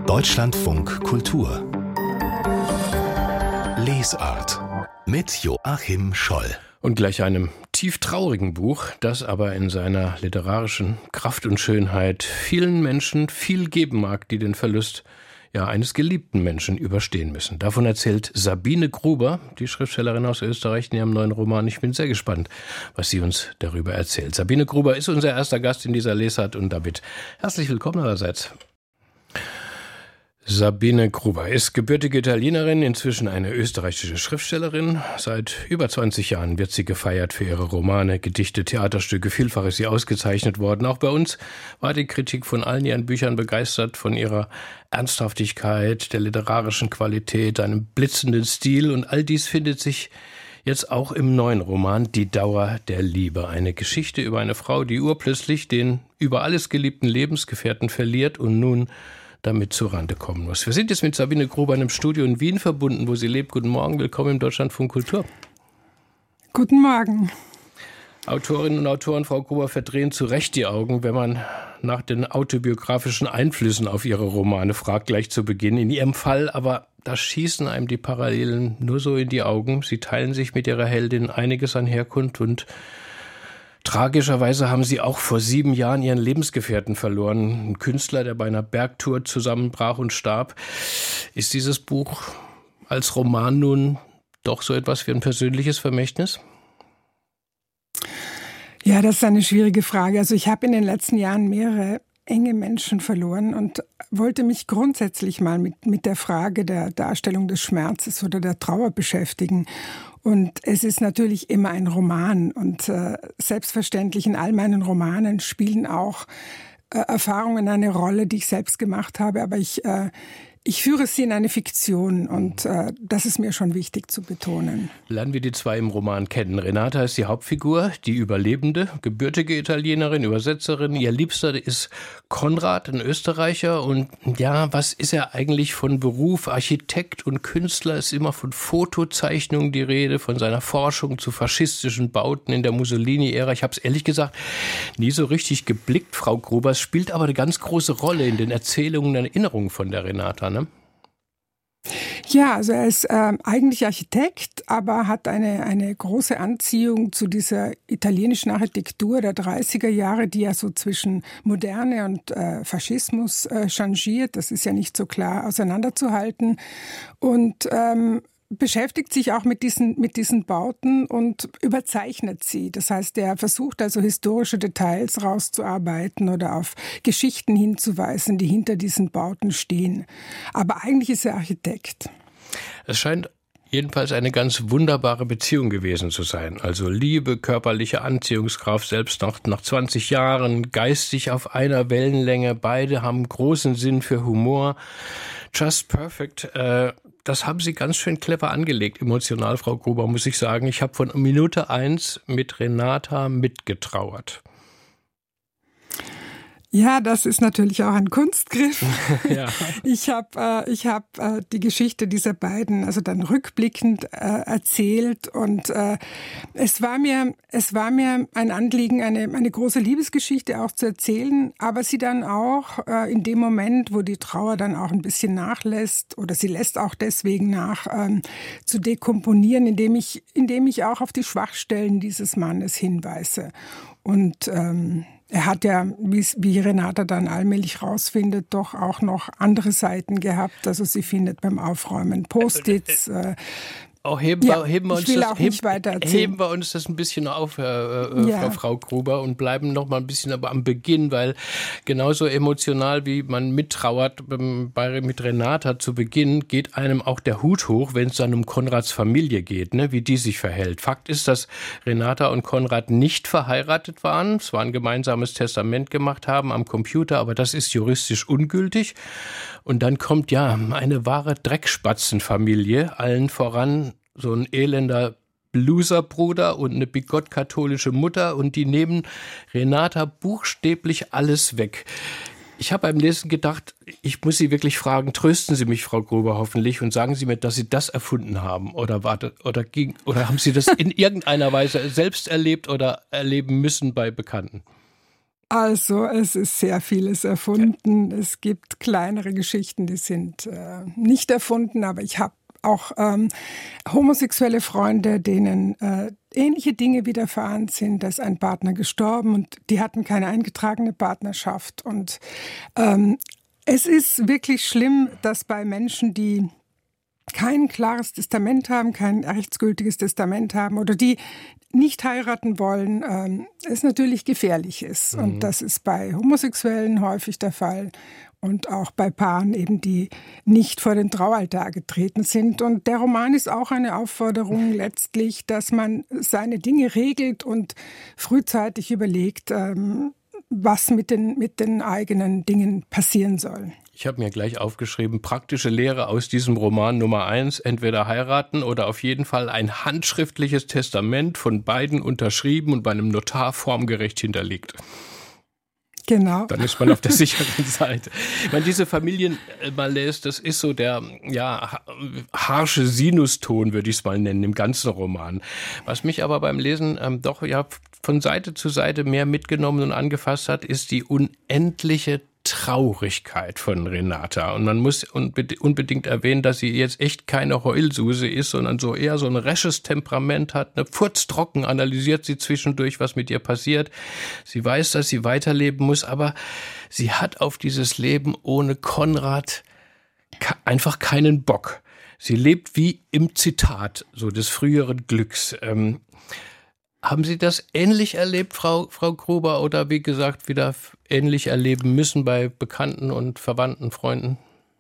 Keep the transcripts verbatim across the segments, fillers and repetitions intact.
Deutschlandfunk Kultur Lesart mit Joachim Scholl. Und gleich einem tief traurigen Buch, das aber in seiner literarischen Kraft und Schönheit vielen Menschen viel geben mag, die den Verlust ja, eines geliebten Menschen überstehen müssen. Davon erzählt Sabine Gruber, die Schriftstellerin aus Österreich, in ihrem neuen Roman. Ich bin sehr gespannt, was sie uns darüber erzählt. Sabine Gruber ist unser erster Gast in dieser Lesart und damit herzlich willkommen allerseits. Sabine Gruber ist gebürtige Italienerin, inzwischen eine österreichische Schriftstellerin. Seit über zwanzig Jahren wird sie gefeiert für ihre Romane, Gedichte, Theaterstücke. Vielfach ist sie ausgezeichnet worden. Auch bei uns war die Kritik von allen ihren Büchern begeistert, von ihrer Ernsthaftigkeit, der literarischen Qualität, einem blitzenden Stil. Und all dies findet sich jetzt auch im neuen Roman Die Dauer der Liebe. Eine Geschichte über eine Frau, die urplötzlich den über alles geliebten Lebensgefährten verliert und nun damit zurande kommen muss. Wir sind jetzt mit Sabine Gruber in einem Studio in Wien verbunden, wo sie lebt. Guten Morgen, willkommen im Deutschlandfunk Kultur. Guten Morgen. Autorinnen und Autoren, Frau Gruber, verdrehen zu Recht die Augen, wenn man nach den autobiografischen Einflüssen auf ihre Romane fragt, gleich zu Beginn. In ihrem Fall aber, da schießen einem die Parallelen nur so in die Augen. Sie teilen sich mit ihrer Heldin einiges an Herkunft und tragischerweise haben sie auch vor sieben Jahren ihren Lebensgefährten verloren. Ein Künstler, der bei einer Bergtour zusammenbrach und starb. Ist dieses Buch als Roman nun doch so etwas wie ein persönliches Vermächtnis? Ja, das ist eine schwierige Frage. Also ich habe in den letzten Jahren mehrere enge Menschen verloren und wollte mich grundsätzlich mal mit, mit der Frage der Darstellung des Schmerzes oder der Trauer beschäftigen. Und es ist natürlich immer ein Roman und äh, selbstverständlich in all meinen Romanen spielen auch äh, Erfahrungen eine Rolle, die ich selbst gemacht habe, aber ich äh, Ich führe sie in eine Fiktion und äh, das ist mir schon wichtig zu betonen. Lernen wir die zwei im Roman kennen. Renata ist die Hauptfigur, die Überlebende, gebürtige Italienerin, Übersetzerin. Ihr Liebster ist Konrad, ein Österreicher. Und ja, was ist er eigentlich von Beruf? Architekt und Künstler, ist immer von Fotozeichnungen die Rede, von seiner Forschung zu faschistischen Bauten in der Mussolini-Ära. Ich habe es ehrlich gesagt nie so richtig geblickt, Frau Gruber. Es spielt aber eine ganz große Rolle in den Erzählungen und Erinnerungen von der Renata. Ne? Ja, also er ist äh, eigentlich Architekt, aber hat eine, eine große Anziehung zu dieser italienischen Architektur der dreißiger Jahre, die ja so zwischen Moderne und äh, Faschismus äh, changiert. Das ist ja nicht so klar auseinanderzuhalten. Und ähm, beschäftigt sich auch mit diesen, mit diesen Bauten und überzeichnet sie. Das heißt, er versucht also historische Details rauszuarbeiten oder auf Geschichten hinzuweisen, die hinter diesen Bauten stehen. Aber eigentlich ist er Architekt. Es scheint jedenfalls eine ganz wunderbare Beziehung gewesen zu sein. Also Liebe, körperliche Anziehungskraft, selbst noch nach zwanzig Jahren, geistig auf einer Wellenlänge. Beide haben großen Sinn für Humor. Just perfect. Äh, das haben Sie ganz schön clever angelegt, emotional, Frau Gruber, muss ich sagen. Ich habe von Minute eins mit Renata mitgetrauert. Ja, das ist natürlich auch ein Kunstgriff. Ja. Ich habe äh, ich hab, äh, die Geschichte dieser beiden also dann rückblickend äh, erzählt und äh, es war mir es war mir ein Anliegen, eine eine große Liebesgeschichte auch zu erzählen, aber sie dann auch äh, in dem Moment, wo die Trauer dann auch ein bisschen nachlässt oder sie lässt auch deswegen nach, ähm, zu dekomponieren, indem ich indem ich auch auf die Schwachstellen dieses Mannes hinweise. Und ähm, er hat ja, wie Renata dann allmählich rausfindet, doch auch noch andere Seiten gehabt. Also sie findet beim Aufräumen Post-its. Äh, Auch heben, ja, wir, heben, wir uns ich will das, auch nicht weiter heben, erzählen. heben wir uns das ein bisschen auf, äh, ja. Frau, Frau Gruber, und bleiben noch mal ein bisschen aber am Beginn, weil genauso emotional wie man mittrauert bei, mit Renata zu Beginn, geht einem auch der Hut hoch, wenn es dann um Konrads Familie geht, ne, wie die sich verhält. Fakt ist, dass Renata und Konrad nicht verheiratet waren, zwar ein gemeinsames Testament gemacht haben am Computer, aber das ist juristisch ungültig. Und dann kommt ja eine wahre Dreckspatzenfamilie, allen voran so ein elender Loserbruder und eine bigott-katholische Mutter, und die nehmen Renata buchstäblich alles weg. Ich habe beim Lesen gedacht, ich muss Sie wirklich fragen, trösten Sie mich, Frau Gruber, hoffentlich, und sagen Sie mir, dass Sie das erfunden haben oder warte, oder ging, oder haben Sie das in irgendeiner Weise selbst erlebt oder erleben müssen bei Bekannten? Also es ist sehr vieles erfunden. Es gibt kleinere Geschichten, die sind äh, nicht erfunden, aber ich habe auch ähm, homosexuelle Freunde, denen äh, ähnliche Dinge widerfahren sind. Da ist ein Partner gestorben und die hatten keine eingetragene Partnerschaft. Und ähm, es ist wirklich schlimm, dass bei Menschen, die kein klares Testament haben, kein rechtsgültiges Testament haben oder die nicht heiraten wollen, ähm, es natürlich gefährlich ist. Mhm. Und das ist bei Homosexuellen häufig der Fall und auch bei Paaren eben, die nicht vor den Traualtar getreten sind. Und der Roman ist auch eine Aufforderung letztlich, dass man seine Dinge regelt und frühzeitig überlegt, ähm, was mit den, mit den eigenen Dingen passieren soll. Ich habe mir gleich aufgeschrieben, praktische Lehre aus diesem Roman Nummer eins, entweder heiraten oder auf jeden Fall ein handschriftliches Testament von beiden unterschrieben und bei einem Notar formgerecht hinterlegt. Genau. Dann ist man auf der sicheren Seite. Ich meine, diese Familienmalaise, das ist so der ja harsche Sinuston, würde ich es mal nennen, im ganzen Roman. Was mich aber beim Lesen ähm, doch ja von Seite zu Seite mehr mitgenommen und angefasst hat, ist die unendliche Traurigkeit von Renata. Und man muss unbedingt erwähnen, dass sie jetzt echt keine Heulsuse ist, sondern so eher so ein resches Temperament hat. Eine furztrocken analysiert sie zwischendurch, was mit ihr passiert. Sie weiß, dass sie weiterleben muss, aber sie hat auf dieses Leben ohne Konrad einfach keinen Bock. Sie lebt wie im Zitat so des früheren Glücks. Ähm, Haben Sie das ähnlich erlebt, Frau, Frau Gruber, oder wie gesagt, wieder ähnlich erleben müssen bei Bekannten und Verwandten, Freunden?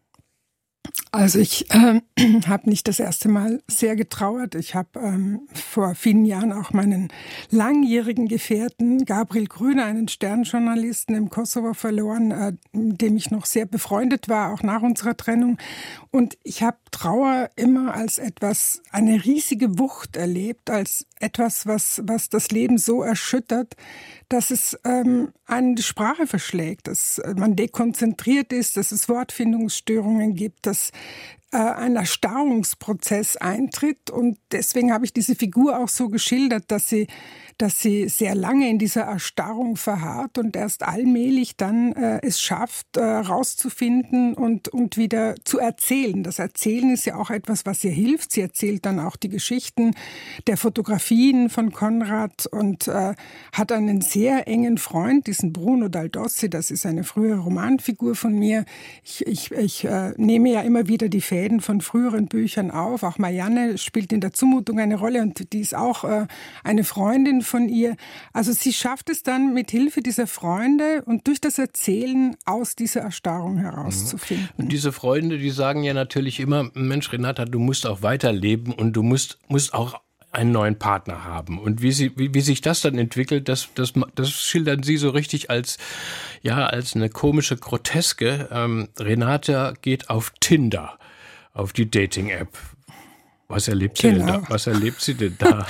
Also ich äh, habe nicht das erste Mal sehr getrauert. Ich habe ähm, vor vielen Jahren auch meinen langjährigen Gefährten Gabriel Grüner, einen Sternjournalisten im Kosovo, verloren, äh, mit dem ich noch sehr befreundet war, auch nach unserer Trennung. Und ich habe Trauer immer als etwas, eine riesige Wucht erlebt, als etwas, was, was das Leben so erschüttert, dass es ähm, einen die Sprache verschlägt, dass man dekonzentriert ist, dass es Wortfindungsstörungen gibt, dass äh, ein Erstarrungsprozess eintritt. Und deswegen habe ich diese Figur auch so geschildert, dass sie, dass sie sehr lange in dieser Erstarrung verharrt und erst allmählich dann äh, es schafft, äh, rauszufinden und, und wieder zu erzählen. Das Erzählen ist ja auch etwas, was ihr hilft. Sie erzählt dann auch die Geschichten der Fotografien von Konrad und äh, hat einen sehr engen Freund, diesen Bruno Daldossi. Das ist eine frühere Romanfigur von mir. Ich, ich, ich äh, nehme ja immer wieder die Fäden von früheren Büchern auf. Auch Marianne spielt in der Zumutung eine Rolle und die ist auch äh, eine Freundin von ihr. Also sie schafft es dann mit Hilfe dieser Freunde und durch das Erzählen aus dieser Erstarrung herauszufinden. Und diese Freunde, die sagen ja natürlich immer, Mensch Renata, du musst auch weiterleben und du musst, musst auch einen neuen Partner haben. Und wie, sie, wie, wie sich das dann entwickelt, das, das, das schildern Sie so richtig als, ja, als eine komische Groteske. Ähm, Renata geht auf Tinder, auf die Dating-App. Was erlebt sie genau. denn da? Was erlebt sie denn da?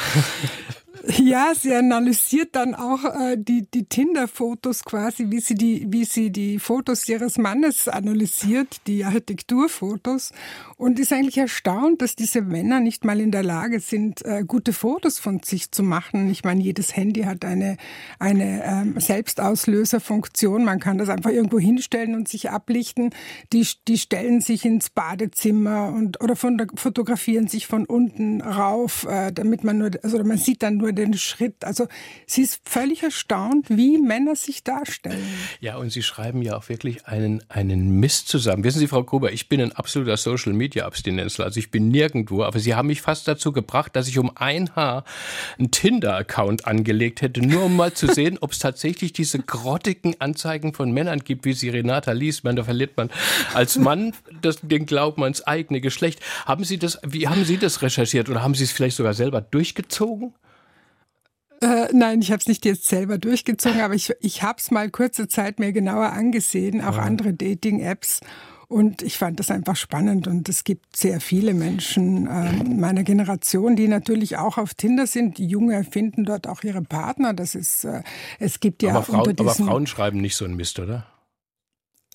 Ja, sie analysiert dann auch äh, die, die Tinder-Fotos quasi, wie sie, die, wie sie die Fotos ihres Mannes analysiert, die Architekturfotos, und ist eigentlich erstaunt, dass diese Männer nicht mal in der Lage sind, äh, gute Fotos von sich zu machen. Ich meine, jedes Handy hat eine, eine ähm, Selbstauslöserfunktion. Man kann das einfach irgendwo hinstellen und sich ablichten. Die, die stellen sich ins Badezimmer und oder von, fotografieren sich von unten rauf, äh, damit man nur, also man sieht dann nur den Schritt. Also sie ist völlig erstaunt, wie Männer sich darstellen. Ja, und Sie schreiben ja auch wirklich einen, einen Mist zusammen. Wissen Sie, Frau Gruber, ich bin ein absoluter Social-Media-Abstinenzler. Also ich bin nirgendwo, aber Sie haben mich fast dazu gebracht, dass ich um ein Haar einen Tinder-Account angelegt hätte, nur um mal zu sehen, ob es tatsächlich diese grottigen Anzeigen von Männern gibt, wie sie Renata liest. Man, da verliert man als Mann das, den Glauben ans eigene Geschlecht. Haben Sie das, wie haben Sie das recherchiert oder haben Sie es vielleicht sogar selber durchgezogen? Äh, nein, ich habe es nicht jetzt selber durchgezogen, aber ich, ich habe es mal kurze Zeit mir genauer angesehen, auch ja. andere Dating-Apps. Und ich fand das einfach spannend. Und es gibt sehr viele Menschen äh, meiner Generation, die natürlich auch auf Tinder sind. Die Junge finden dort auch ihre Partner. Das ist, äh, es gibt ja aber Frauen, unter diesen, aber Frauen schreiben nicht so einen Mist, oder?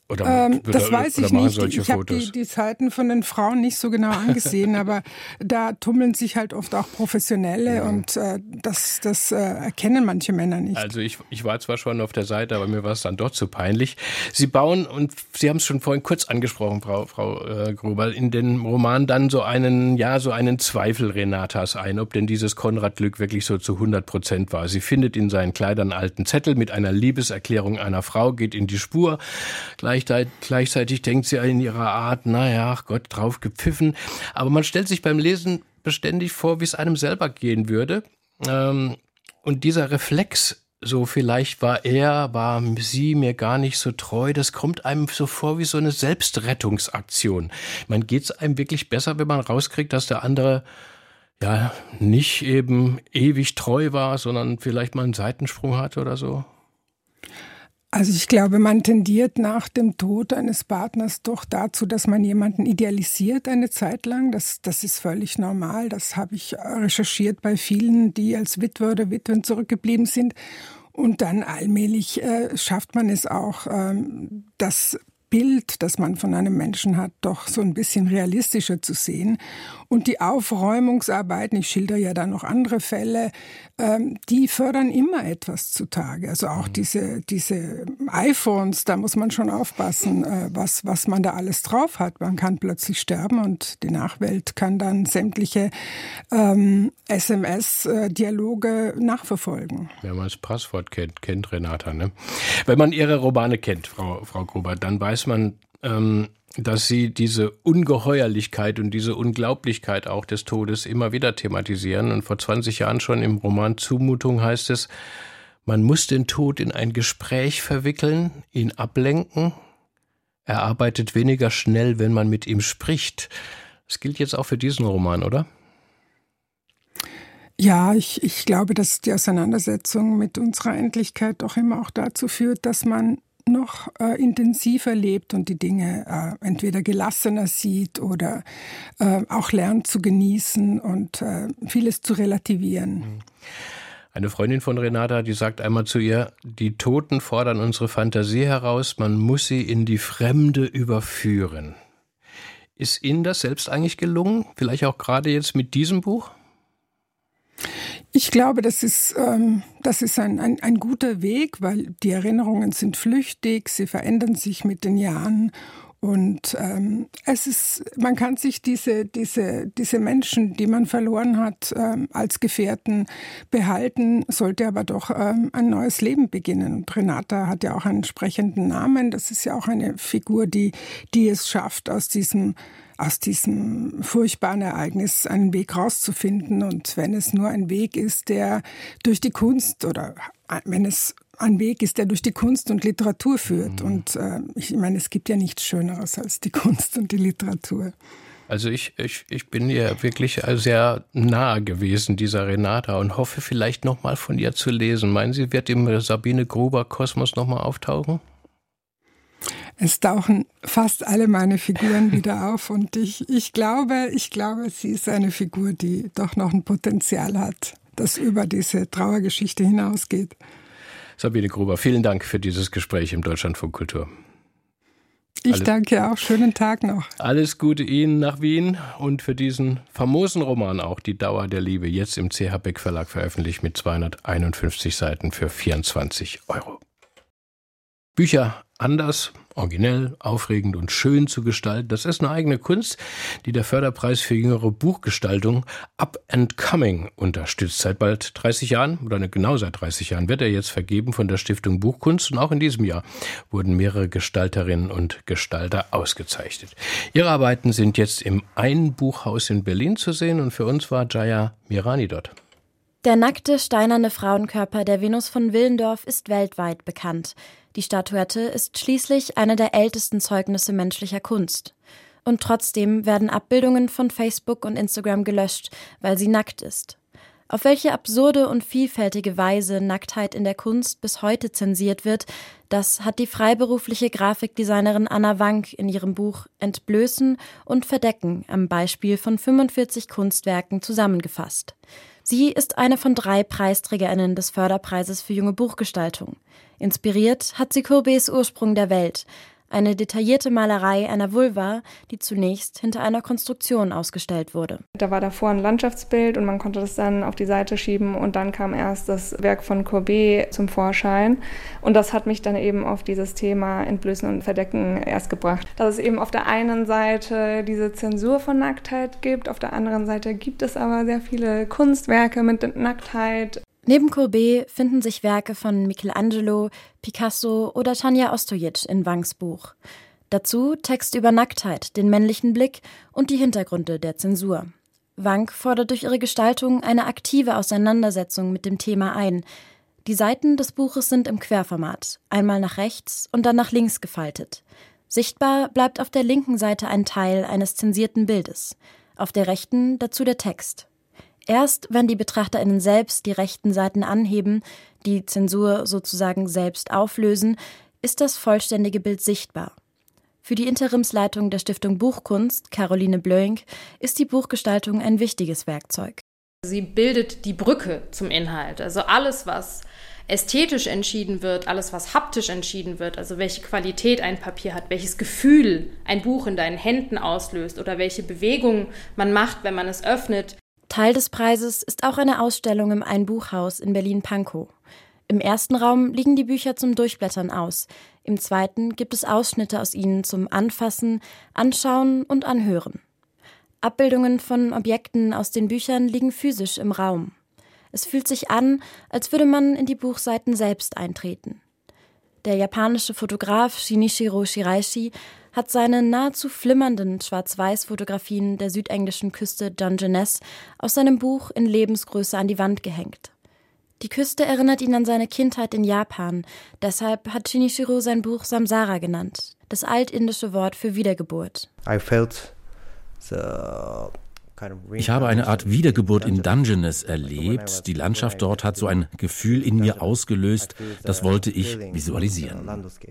Oder, ähm, oder, das weiß oder ich machen nicht. solche Ich habe die, die Seiten von den Frauen nicht so genau angesehen, aber da tummeln sich halt oft auch Professionelle ja. und äh, das, das äh, erkennen manche Männer nicht. Also ich, ich war zwar schon auf der Seite, aber mir war es dann doch zu peinlich. Sie bauen, und Sie haben es schon vorhin kurz angesprochen, Frau, Frau äh, Gruber, in den Roman dann so einen, ja, so einen Zweifel Renatas ein, ob denn dieses Konrad-Glück wirklich so zu hundert Prozent war. Sie findet in seinen Kleidern einen alten Zettel mit einer Liebeserklärung einer Frau, geht in die Spur. Gleichzeitig, gleichzeitig denkt sie in ihrer Art, naja, ach Gott, drauf gepfiffen. Aber man stellt sich beim Lesen beständig vor, wie es einem selber gehen würde. Ähm, und dieser Reflex, so vielleicht war er, war sie mir gar nicht so treu, das kommt einem so vor wie so eine Selbstrettungsaktion. Man geht es einem wirklich besser, wenn man rauskriegt, dass der andere ja nicht eben ewig treu war, sondern vielleicht mal einen Seitensprung hatte oder so? Also ich glaube, man tendiert nach dem Tod eines Partners doch dazu, dass man jemanden idealisiert eine Zeit lang. Das, das ist völlig normal. Das habe ich recherchiert bei vielen, die als Witwer oder Witwen zurückgeblieben sind. Und dann allmählich äh, schafft man es auch, ähm, das Bild, das man von einem Menschen hat, doch so ein bisschen realistischer zu sehen. Und die Aufräumungsarbeiten, ich schilder ja da noch andere Fälle, ähm, die fördern immer etwas zutage. Also auch diese, diese iPhones, da muss man schon aufpassen, äh, was, was man da alles drauf hat. Man kann plötzlich sterben und die Nachwelt kann dann sämtliche ähm, S M S-Dialoge nachverfolgen. Wenn man das Passwort kennt, kennt Renata, ne? Wenn man ihre Romane kennt, Frau, Frau Gruber, dann weiß man, ähm, dass sie diese Ungeheuerlichkeit und diese Unglaublichkeit auch des Todes immer wieder thematisieren. Und vor zwanzig Jahren schon im Roman Zumutung heißt es, man muss den Tod in ein Gespräch verwickeln, ihn ablenken. Er arbeitet weniger schnell, wenn man mit ihm spricht. Das gilt jetzt auch für diesen Roman, oder? Ja, ich, ich glaube, dass die Auseinandersetzung mit unserer Endlichkeit doch immer auch dazu führt, dass man noch äh, intensiver lebt und die Dinge äh, entweder gelassener sieht oder äh, auch lernt zu genießen und äh, vieles zu relativieren. Eine Freundin von Renata, die sagt einmal zu ihr, die Toten fordern unsere Fantasie heraus, man muss sie in die Fremde überführen. Ist Ihnen das selbst eigentlich gelungen? Vielleicht auch gerade jetzt mit diesem Buch? Ich glaube, das ist, ähm, das ist ein, ein, ein guter Weg, weil die Erinnerungen sind flüchtig, sie verändern sich mit den Jahren und ähm, es ist, man kann sich diese, diese, diese Menschen, die man verloren hat, ähm, als Gefährten behalten, sollte aber doch ähm, ein neues Leben beginnen. Und Renata hat ja auch einen entsprechenden Namen, das ist ja auch eine Figur, die, die es schafft, aus diesem aus diesem furchtbaren Ereignis einen Weg rauszufinden. Und wenn es nur ein Weg ist, der durch die Kunst oder wenn es ein Weg ist, der durch die Kunst und Literatur führt. Mhm. Und äh, ich meine, es gibt ja nichts Schöneres als die Kunst und die Literatur. Also ich, ich, ich bin ihr wirklich sehr nahe gewesen, dieser Renata, und hoffe vielleicht noch mal von ihr zu lesen. Meinen Sie, wird im Sabine Gruber Kosmos noch mal auftauchen? Es tauchen fast alle meine Figuren wieder auf und ich, ich glaube, ich glaube, sie ist eine Figur, die doch noch ein Potenzial hat, das über diese Trauergeschichte hinausgeht. Sabine Gruber, vielen Dank für dieses Gespräch im Deutschlandfunk Kultur. Ich alles, danke auch. Schönen Tag noch. Alles Gute Ihnen nach Wien und für diesen famosen Roman auch, Die Dauer der Liebe, jetzt im C H Beck Verlag veröffentlicht mit zweihunderteinundfünfzig Seiten für vierundzwanzig Euro. Bücher anders, originell, aufregend und schön zu gestalten, das ist eine eigene Kunst, die der Förderpreis für jüngere Buchgestaltung Up and Coming unterstützt. Seit bald dreißig Jahren, oder genau seit dreißig Jahren, wird er jetzt vergeben von der Stiftung Buchkunst. Und auch in diesem Jahr wurden mehrere Gestalterinnen und Gestalter ausgezeichnet. Ihre Arbeiten sind jetzt im Ein-Buchhaus in Berlin zu sehen und für uns war Jaya Mirani dort. Der nackte, steinerne Frauenkörper der Venus von Willendorf ist weltweit bekannt. Die Statuette ist schließlich eine der ältesten Zeugnisse menschlicher Kunst. Und trotzdem werden Abbildungen von Facebook und Instagram gelöscht, weil sie nackt ist. Auf welche absurde und vielfältige Weise Nacktheit in der Kunst bis heute zensiert wird, das hat die freiberufliche Grafikdesignerin Anna Wank in ihrem Buch Entblößen und Verdecken am Beispiel von fünfundvierzig Kunstwerken zusammengefasst. Sie ist eine von drei PreisträgerInnen des Förderpreises für junge Buchgestaltung. Inspiriert hat sie Courbets Ursprung der Welt, Eine detaillierte Malerei einer Vulva, die zunächst hinter einer Konstruktion ausgestellt wurde. Da war davor ein Landschaftsbild und man konnte das dann auf die Seite schieben und dann kam erst das Werk von Courbet zum Vorschein. Und das hat mich dann eben auf dieses Thema Entblößen und Verdecken erst gebracht. Dass es eben auf der einen Seite diese Zensur von Nacktheit gibt, auf der anderen Seite gibt es aber sehr viele Kunstwerke mit Nacktheit. Neben Courbet finden sich Werke von Michelangelo, Picasso oder Tanja Ostojic in Wangs Buch. Dazu Texte über Nacktheit, den männlichen Blick und die Hintergründe der Zensur. Wang fordert durch ihre Gestaltung eine aktive Auseinandersetzung mit dem Thema ein. Die Seiten des Buches sind im Querformat, einmal nach rechts und dann nach links gefaltet. Sichtbar bleibt auf der linken Seite ein Teil eines zensierten Bildes, auf der rechten dazu der Text. Erst wenn die BetrachterInnen selbst die rechten Seiten anheben, die Zensur sozusagen selbst auflösen, ist das vollständige Bild sichtbar. Für die Interimsleitung der Stiftung Buchkunst, Caroline Blöink, ist die Buchgestaltung ein wichtiges Werkzeug. Sie bildet die Brücke zum Inhalt. Also alles, was ästhetisch entschieden wird, alles, was haptisch entschieden wird, also welche Qualität ein Papier hat, welches Gefühl ein Buch in deinen Händen auslöst oder welche Bewegung man macht, wenn man es öffnet. Teil des Preises ist auch eine Ausstellung im Einbuchhaus in Berlin-Pankow. Im ersten Raum liegen die Bücher zum Durchblättern aus. Im zweiten gibt es Ausschnitte aus ihnen zum Anfassen, Anschauen und Anhören. Abbildungen von Objekten aus den Büchern liegen physisch im Raum. Es fühlt sich an, als würde man in die Buchseiten selbst eintreten. Der japanische Fotograf Shinichiro Shiraishi hat seine nahezu flimmernden Schwarz-Weiß-Fotografien der südenglischen Küste Dungeness aus seinem Buch in Lebensgröße an die Wand gehängt. Die Küste erinnert ihn an seine Kindheit in Japan, deshalb hat Shinichiro sein Buch Samsara genannt, das altindische Wort für Wiedergeburt. I felt the Ich habe eine Art Wiedergeburt in Dungeness erlebt. Die Landschaft dort hat so ein Gefühl in mir ausgelöst, das wollte ich visualisieren.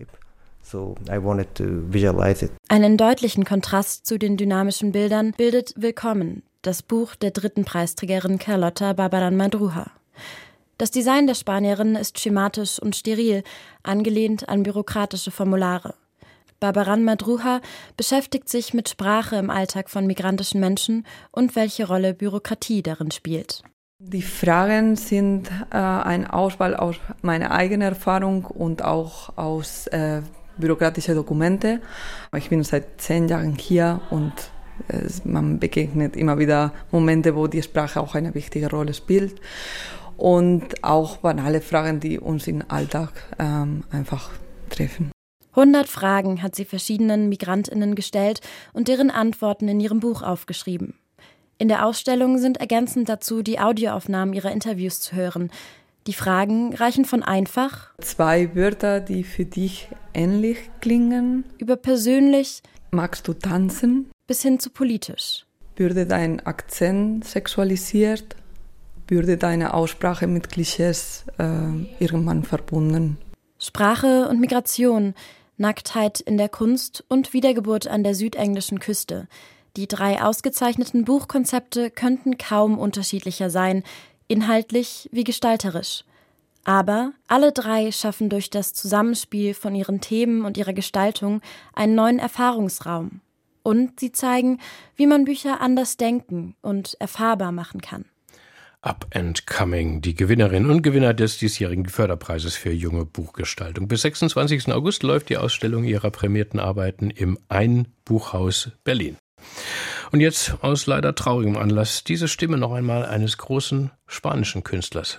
Einen deutlichen Kontrast zu den dynamischen Bildern bildet Willkommen, das Buch der dritten Preisträgerin Carlota Barbaran Madruja. Das Design der Spanierin ist schematisch und steril, angelehnt an bürokratische Formulare. Barbaran Madruja beschäftigt sich mit Sprache im Alltag von migrantischen Menschen und welche Rolle Bürokratie darin spielt. Die Fragen sind äh, eine Auswahl aus meiner eigenen Erfahrung und auch aus äh, bürokratischen Dokumenten. Ich bin seit zehn Jahren hier und äh, man begegnet immer wieder Momente, wo die Sprache auch eine wichtige Rolle spielt. Und auch banale Fragen, die uns im Alltag ähm, einfach treffen. hundert Fragen hat sie verschiedenen MigrantInnen gestellt und deren Antworten in ihrem Buch aufgeschrieben. In der Ausstellung sind ergänzend dazu die Audioaufnahmen ihrer Interviews zu hören. Die Fragen reichen von einfach, zwei Wörter, die für dich ähnlich klingen, über persönlich, magst du tanzen, bis hin zu politisch. Würde dein Akzent sexualisiert, würde deine Aussprache mit Klischees äh, irgendwann verbunden. Sprache und Migration, Nacktheit in der Kunst und Wiedergeburt an der südenglischen Küste. Die drei ausgezeichneten Buchkonzepte könnten kaum unterschiedlicher sein, inhaltlich wie gestalterisch. Aber alle drei schaffen durch das Zusammenspiel von ihren Themen und ihrer Gestaltung einen neuen Erfahrungsraum. Und sie zeigen, wie man Bücher anders denken und erfahrbar machen kann. Up and Coming, die Gewinnerinnen und Gewinner des diesjährigen Förderpreises für junge Buchgestaltung. Bis sechsundzwanzigsten August läuft die Ausstellung ihrer prämierten Arbeiten im Einbuchhaus Berlin. Und jetzt aus leider traurigem Anlass diese Stimme noch einmal eines großen spanischen Künstlers.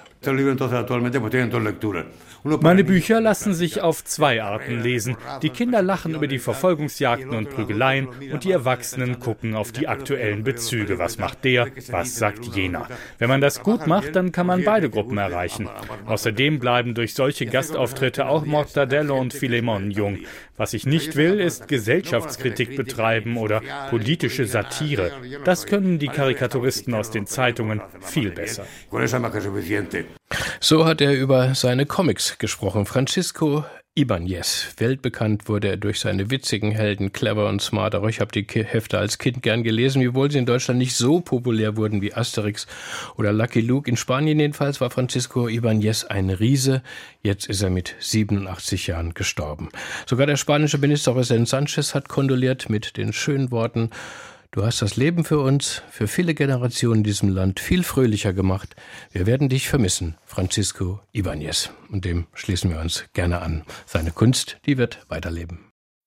Meine Bücher lassen sich auf zwei Arten lesen. Die Kinder lachen über die Verfolgungsjagden und Prügeleien und die Erwachsenen gucken auf die aktuellen Bezüge. Was macht der? Was sagt jener? Wenn man das gut macht, dann kann man beide Gruppen erreichen. Außerdem bleiben durch solche Gastauftritte auch Mortadelo und Filemon jung. Was ich nicht will, ist Gesellschaftskritik betreiben oder politische Satire. Das können die Karikaturisten aus den Zeitungen viel besser. So hat er über seine Comics gesprochen. Francisco Ibáñez. Weltbekannt wurde er durch seine witzigen Helden, clever und smart. Auch ich habe die Hefte als Kind gern gelesen, wiewohl sie in Deutschland nicht so populär wurden wie Asterix oder Lucky Luke. In Spanien jedenfalls war Francisco Ibáñez ein Riese. Jetzt ist er mit siebenundachtzig Jahren gestorben. Sogar der spanische Ministerpräsident Sánchez hat kondoliert mit den schönen Worten: Du hast das Leben für uns, für viele Generationen in diesem Land viel fröhlicher gemacht. Wir werden dich vermissen, Francisco Ibáñez. Und dem schließen wir uns gerne an. Seine Kunst, die wird weiterleben.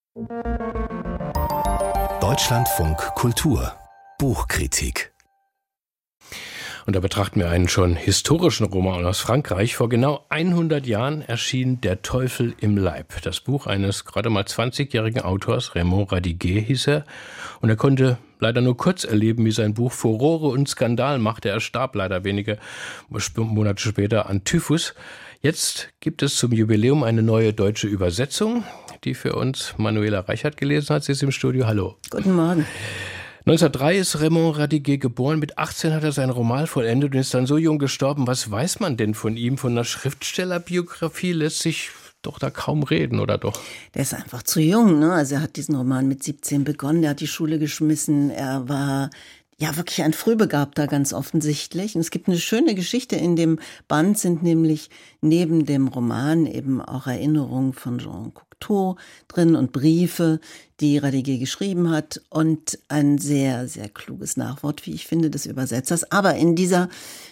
Deutschlandfunk Kultur Buchkritik. Und da betrachten wir einen schon historischen Roman aus Frankreich. Vor genau hundert Jahren erschien Der Teufel im Leib. Das Buch eines gerade mal zwanzigjährigen Autors, Raymond Radiguet hieß er. Und er konnte leider nur kurz erleben, wie sein Buch Furore und Skandal machte. Er starb leider wenige Monate später an Typhus. Jetzt gibt es zum Jubiläum eine neue deutsche Übersetzung, die für uns Manuela Reichert gelesen hat. Sie ist im Studio. Hallo. Guten Morgen. neunzehnhundertdrei ist Raymond Radiguet geboren. Mit achtzehn hat er seinen Roman vollendet und ist dann so jung gestorben. Was weiß man denn von ihm? Von einer Schriftstellerbiografie lässt sich doch da kaum reden, oder doch? Der ist einfach zu jung, ne? Also er hat diesen Roman mit siebzehn begonnen, der hat die Schule geschmissen, er war ja wirklich ein Frühbegabter, ganz offensichtlich. Und es gibt eine schöne Geschichte in dem Band, sind nämlich neben dem Roman eben auch Erinnerungen von Jean Cocteau drin und Briefe, die Radiguet geschrieben hat, und ein sehr, sehr kluges Nachwort, wie ich finde, des Übersetzers. Aber in dieser,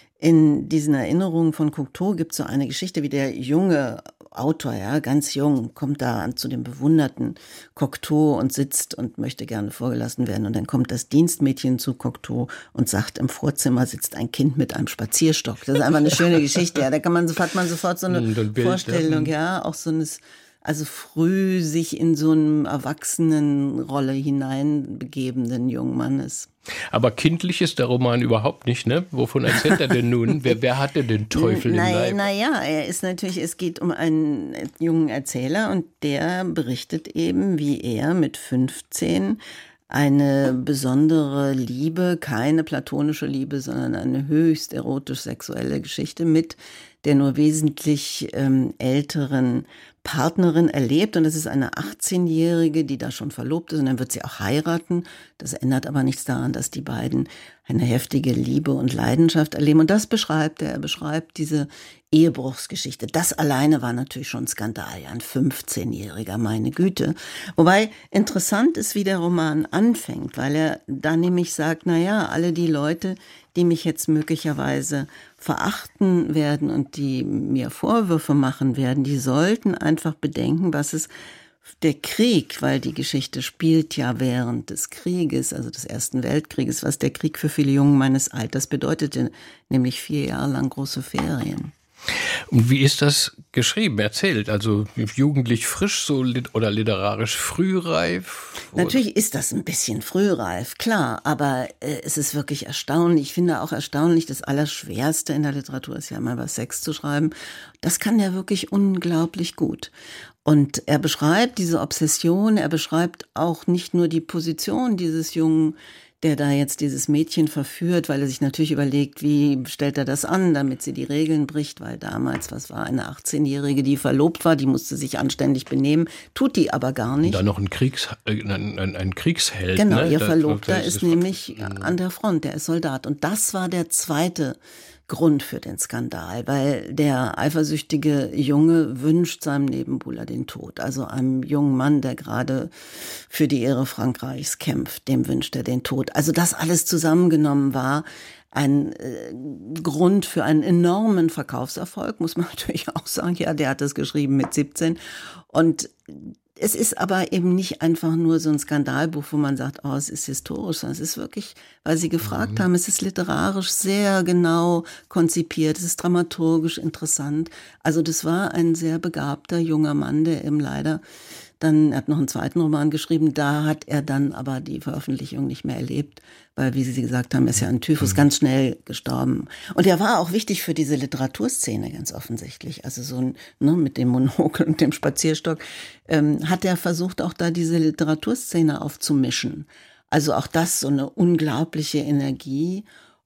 in diesen Erinnerungen von Cocteau gibt es so eine Geschichte, wie der junge Autor, ja, ganz jung, kommt da zu dem bewunderten Cocteau und sitzt und möchte gerne vorgelassen werden. Und dann kommt das Dienstmädchen zu Cocteau und sagt, im Vorzimmer sitzt ein Kind mit einem Spazierstock. Das ist einfach eine schöne Geschichte. Ja, da kann man, hat man sofort so eine Bild, Vorstellung, ja, auch so ein, also früh sich in so eine Erwachsenenrolle hineinbegebenden jungen Mannes. Aber kindlich ist der Roman überhaupt nicht, ne? Wovon erzählt er denn nun? wer, wer hatte den Teufel na, im Leib? Naja, er ist natürlich, es geht um einen jungen Erzähler und der berichtet eben, wie er mit fünfzehn eine besondere Liebe, keine platonische Liebe, sondern eine höchst erotisch-sexuelle Geschichte mit der nur wesentlich ähm, älteren Partnerin erlebt. Und es ist eine achtzehnjährige, die da schon verlobt ist, und dann wird sie auch heiraten. Das ändert aber nichts daran, dass die beiden eine heftige Liebe und Leidenschaft erleben. Und das beschreibt er. Er beschreibt diese Ehebruchsgeschichte. Das alleine war natürlich schon ein Skandal. Ja, ein fünfzehnjähriger, meine Güte. Wobei interessant ist, wie der Roman anfängt, weil er da nämlich sagt, na ja, alle die Leute, die mich jetzt möglicherweise verachten werden und die mir Vorwürfe machen werden, die sollten einfach bedenken, was es der Krieg, weil die Geschichte spielt ja während des Krieges, also des Ersten Weltkrieges, was der Krieg für viele Jungen meines Alters bedeutete, nämlich vier Jahre lang große Ferien. Und wie ist das geschrieben, erzählt? Also jugendlich frisch so lit- oder literarisch frühreif? Oder? Natürlich ist das ein bisschen frühreif, klar, aber äh, es ist wirklich erstaunlich. Ich finde auch erstaunlich, das Allerschwerste in der Literatur ist ja mal über Sex zu schreiben. Das kann er wirklich unglaublich gut. Und er beschreibt diese Obsession, er beschreibt auch nicht nur die Position dieses Jungen, der da jetzt dieses Mädchen verführt, weil er sich natürlich überlegt, wie stellt er das an, damit sie die Regeln bricht, weil damals, was war, eine achtzehnjährige, die verlobt war, die musste sich anständig benehmen, tut die aber gar nicht. Und dann noch ein, Kriegs, äh, ein, ein, ein Kriegsheld. Genau, ne? ihr das, Verlobter das ist, ist nämlich mh. an der Front, der ist Soldat. Und das war der zweite Grund für den Skandal, weil der eifersüchtige Junge wünscht seinem Nebenbuhler den Tod. Also einem jungen Mann, der gerade für die Ehre Frankreichs kämpft, dem wünscht er den Tod. Also das alles zusammengenommen war ein äh, Grund für einen enormen Verkaufserfolg, muss man natürlich auch sagen. Ja, der hat das geschrieben mit siebzehn. Und es ist aber eben nicht einfach nur so ein Skandalbuch, wo man sagt, oh, es ist historisch, sondern es ist wirklich, weil Sie gefragt mhm. haben, es ist literarisch sehr genau konzipiert, es ist dramaturgisch interessant. Also das war ein sehr begabter junger Mann, der eben leider dann, er hat noch einen zweiten Roman geschrieben, da hat er dann aber die Veröffentlichung nicht mehr erlebt, weil, wie Sie gesagt haben, ist ja an Typhus mhm. ganz schnell gestorben. Und er war auch wichtig für diese Literaturszene, ganz offensichtlich. Also so ein, ne, mit dem Monokel und dem Spazierstock ähm, hat er versucht, auch da diese Literaturszene aufzumischen. Also auch das, so eine unglaubliche Energie.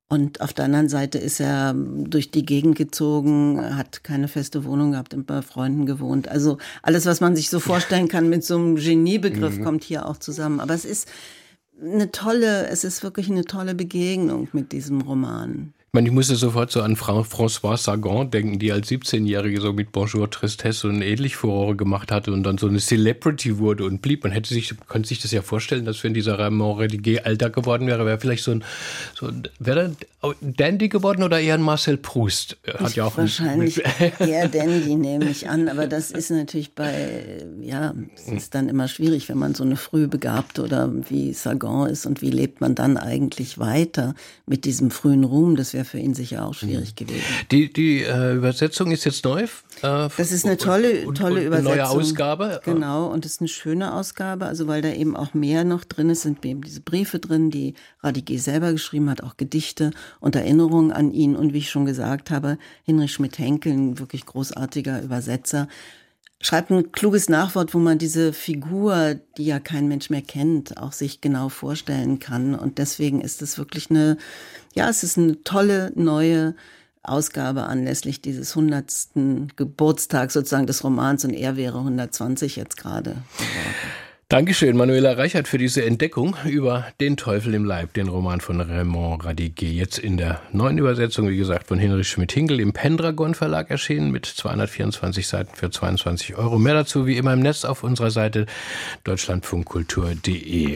Und auf der anderen Seite ist er durch die Gegend gezogen, hat keine feste Wohnung gehabt, bei Freunden gewohnt. Also alles, was man sich so vorstellen kann mit so einem Geniebegriff, mhm. kommt hier auch zusammen. Aber es ist eine tolle, es ist wirklich eine tolle Begegnung mit diesem Roman. Ich meine, ich musste sofort so an Fra- Françoise Sagan denken, die als siebzehnjährige so mit Bonjour Tristesse und ähnlich Furore gemacht hatte und dann so eine Celebrity wurde und blieb. Man hätte sich, könnte sich das ja vorstellen, dass wenn dieser Raymond Radiguet älter geworden wäre, wäre vielleicht so ein, so ein wäre er Dandy geworden oder eher ein Marcel Proust? Hat ich ja auch wahrscheinlich eher Dandy, nehme ich an. Aber das ist natürlich bei, ja, es ist dann immer schwierig, wenn man so eine Frühbegabte oder wie Sagan ist und wie lebt man dann eigentlich weiter mit diesem frühen Ruhm. Das wäre für ihn sicher auch schwierig gewesen. Die, die äh, Übersetzung ist jetzt neu? Äh, das ist eine tolle, und, tolle und Übersetzung. Eine neue Ausgabe? Genau, und es ist eine schöne Ausgabe, also weil da eben auch mehr noch drin ist, sind eben diese Briefe drin, die Radiguet selber geschrieben hat, auch Gedichte und Erinnerungen an ihn. Und wie ich schon gesagt habe, Hinrich Schmidt-Henkel, ein wirklich großartiger Übersetzer, schreibt ein kluges Nachwort, wo man diese Figur, die ja kein Mensch mehr kennt, auch sich genau vorstellen kann. Und deswegen ist es wirklich eine, ja, es ist eine tolle neue Ausgabe anlässlich dieses hundertsten Geburtstags sozusagen des Romans und er wäre hundertzwanzig jetzt gerade geworden. Dankeschön, Manuela Reichert, für diese Entdeckung über Den Teufel im Leib, den Roman von Raymond Radiguet. Jetzt in der neuen Übersetzung, wie gesagt, von Hinrich Schmidt-Henkel im Pendragon Verlag erschienen mit zweihundertvierundzwanzig Seiten für zweiundzwanzig Euro. Mehr dazu wie immer im Netz auf unserer Seite deutschlandfunkkultur punkt de.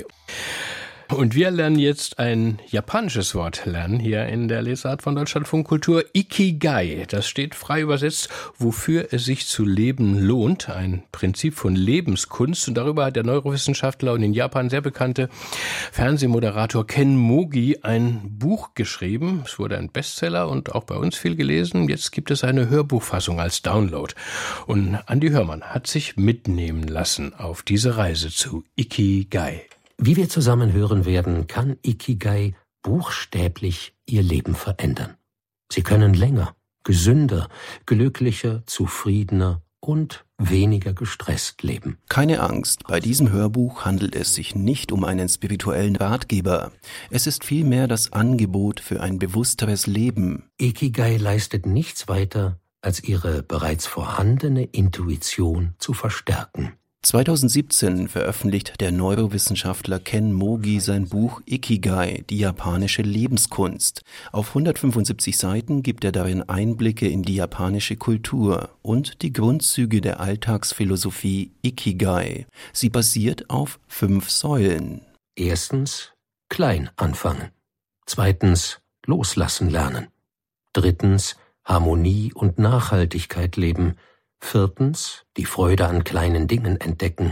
Und wir lernen jetzt ein japanisches Wort lernen hier in der Lesart von Deutschlandfunk Kultur. Ikigai, das steht frei übersetzt, wofür es sich zu leben lohnt. Ein Prinzip von Lebenskunst. Und darüber hat der Neurowissenschaftler und in Japan sehr bekannte Fernsehmoderator Ken Mogi ein Buch geschrieben. Es wurde ein Bestseller und auch bei uns viel gelesen. Jetzt gibt es eine Hörbuchfassung als Download. Und Andi Hörmann hat sich mitnehmen lassen auf diese Reise zu Ikigai. Wie wir zusammen hören werden, kann Ikigai buchstäblich Ihr Leben verändern. Sie können länger, gesünder, glücklicher, zufriedener und weniger gestresst leben. Keine Angst, bei diesem Hörbuch handelt es sich nicht um einen spirituellen Ratgeber. Es ist vielmehr das Angebot für ein bewussteres Leben. Ikigai leistet nichts weiter, als Ihre bereits vorhandene Intuition zu verstärken. zweitausendsiebzehn veröffentlicht der Neurowissenschaftler Ken Mogi sein Buch Ikigai, die japanische Lebenskunst. Auf hundertfünfundsiebzig Seiten gibt er darin Einblicke in die japanische Kultur und die Grundzüge der Alltagsphilosophie Ikigai. Sie basiert auf fünf Säulen. Erstens, klein anfangen. Zweitens, loslassen lernen. Drittens, Harmonie und Nachhaltigkeit leben. Viertens, die Freude an kleinen Dingen entdecken.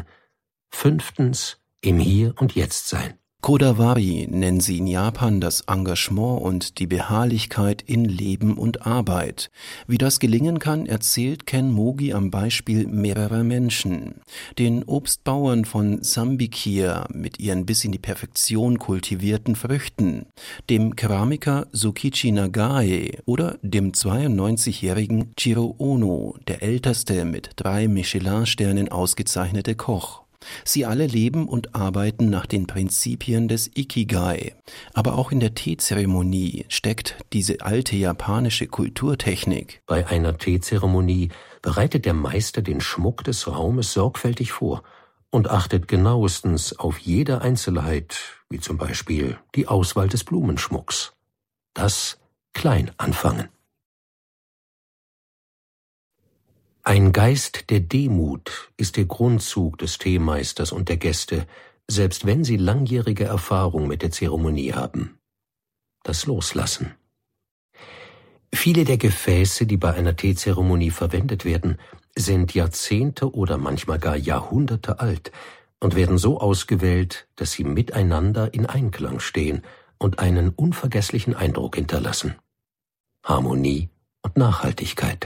Fünftens, im Hier und Jetzt sein. Kodawari nennen sie in Japan das Engagement und die Beharrlichkeit in Leben und Arbeit. Wie das gelingen kann, erzählt Ken Mogi am Beispiel mehrerer Menschen. Den Obstbauern von Sambikia mit ihren bis in die Perfektion kultivierten Früchten, dem Keramiker Sokichi Nagae oder dem zweiundneunzigjährigen Jiro Ono, der älteste mit drei Michelin-Sternen ausgezeichnete Koch. Sie alle leben und arbeiten nach den Prinzipien des Ikigai. Aber auch in der Teezeremonie steckt diese alte japanische Kulturtechnik. Bei einer Teezeremonie bereitet der Meister den Schmuck des Raumes sorgfältig vor und achtet genauestens auf jede Einzelheit, wie zum Beispiel die Auswahl des Blumenschmucks. Das klein anfangen. Ein Geist der Demut ist der Grundzug des Teemeisters und der Gäste, selbst wenn sie langjährige Erfahrung mit der Zeremonie haben. Das Loslassen. Viele der Gefäße, die bei einer Teezeremonie verwendet werden, sind Jahrzehnte oder manchmal gar Jahrhunderte alt und werden so ausgewählt, dass sie miteinander in Einklang stehen und einen unvergesslichen Eindruck hinterlassen. Harmonie und Nachhaltigkeit.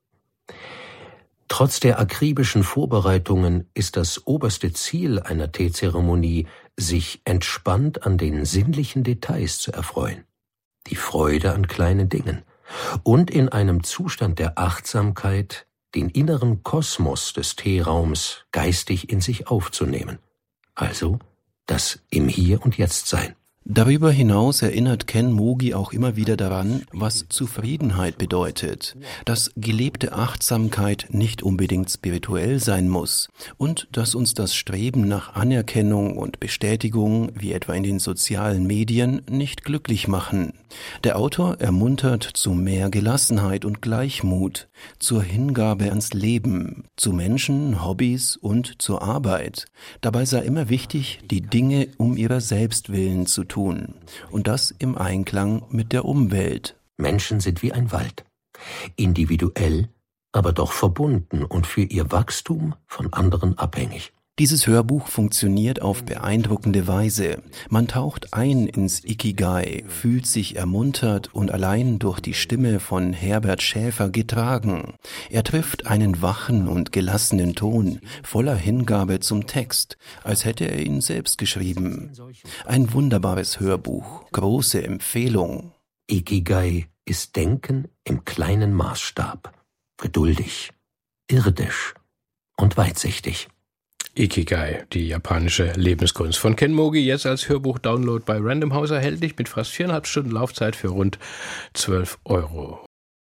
Trotz der akribischen Vorbereitungen ist das oberste Ziel einer Teezeremonie, sich entspannt an den sinnlichen Details zu erfreuen, die Freude an kleinen Dingen und in einem Zustand der Achtsamkeit den inneren Kosmos des Teeraums geistig in sich aufzunehmen, also das im Hier und Jetzt sein. Darüber hinaus erinnert Ken Mogi auch immer wieder daran, was Zufriedenheit bedeutet, dass gelebte Achtsamkeit nicht unbedingt spirituell sein muss und dass uns das Streben nach Anerkennung und Bestätigung, wie etwa in den sozialen Medien, nicht glücklich machen. Der Autor ermuntert zu mehr Gelassenheit und Gleichmut, zur Hingabe ans Leben, zu Menschen, Hobbys und zur Arbeit. Dabei sei immer wichtig, die Dinge um ihrer selbst willen zu tun. Und das im Einklang mit der Umwelt. Menschen sind wie ein Wald. Individuell, aber doch verbunden und für ihr Wachstum von anderen abhängig. Dieses Hörbuch funktioniert auf beeindruckende Weise. Man taucht ein ins Ikigai, fühlt sich ermuntert und allein durch die Stimme von Herbert Schäfer getragen. Er trifft einen wachen und gelassenen Ton, voller Hingabe zum Text, als hätte er ihn selbst geschrieben. Ein wunderbares Hörbuch, große Empfehlung. Ikigai ist Denken im kleinen Maßstab. Geduldig, irdisch und weitsichtig. Ikigai, die japanische Lebenskunst von Ken Mogi, jetzt als Hörbuch-Download bei Random House erhältlich mit fast viereinhalb Stunden Laufzeit für rund zwölf Euro.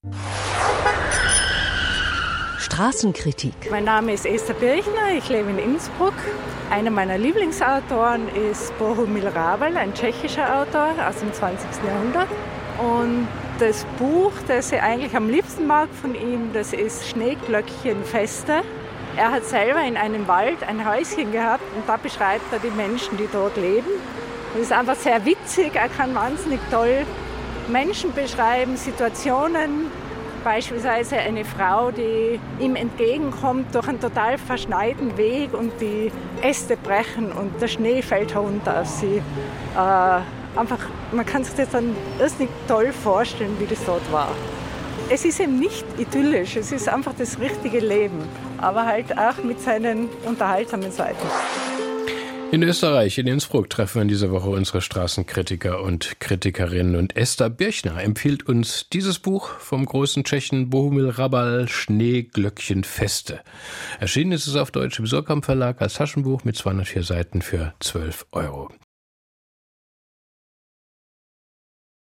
Straßenkritik. Mein Name ist Esther Birchner, ich lebe in Innsbruck. Einer meiner Lieblingsautoren ist Bohumil Hrabal, ein tschechischer Autor aus dem zwanzigsten Jahrhundert. Und das Buch, das ich eigentlich am liebsten mag von ihm, das ist Schneeglöckchenfeste. Er hat selber in einem Wald ein Häuschen gehabt und da beschreibt er die Menschen, die dort leben. Das ist einfach sehr witzig, er kann wahnsinnig toll Menschen beschreiben, Situationen. Beispielsweise eine Frau, die ihm entgegenkommt durch einen total verschneiten Weg und die Äste brechen und der Schnee fällt herunter auf sie. Äh, einfach, man kann sich das dann irrsinnig toll vorstellen, wie das dort war. Es ist eben nicht idyllisch, es ist einfach das richtige Leben, aber halt auch mit seinen unterhaltsamen Seiten. In Österreich, in Innsbruck, treffen wir in dieser Woche unsere Straßenkritiker und Kritikerinnen. Und Esther Birchner empfiehlt uns dieses Buch vom großen Tschechen Bohumil Hrabal, Schneeglöckchenfeste. Erschienen ist es auf Deutsch im Surkamp Verlag als Taschenbuch mit zweihundertvier Seiten für zwölf Euro.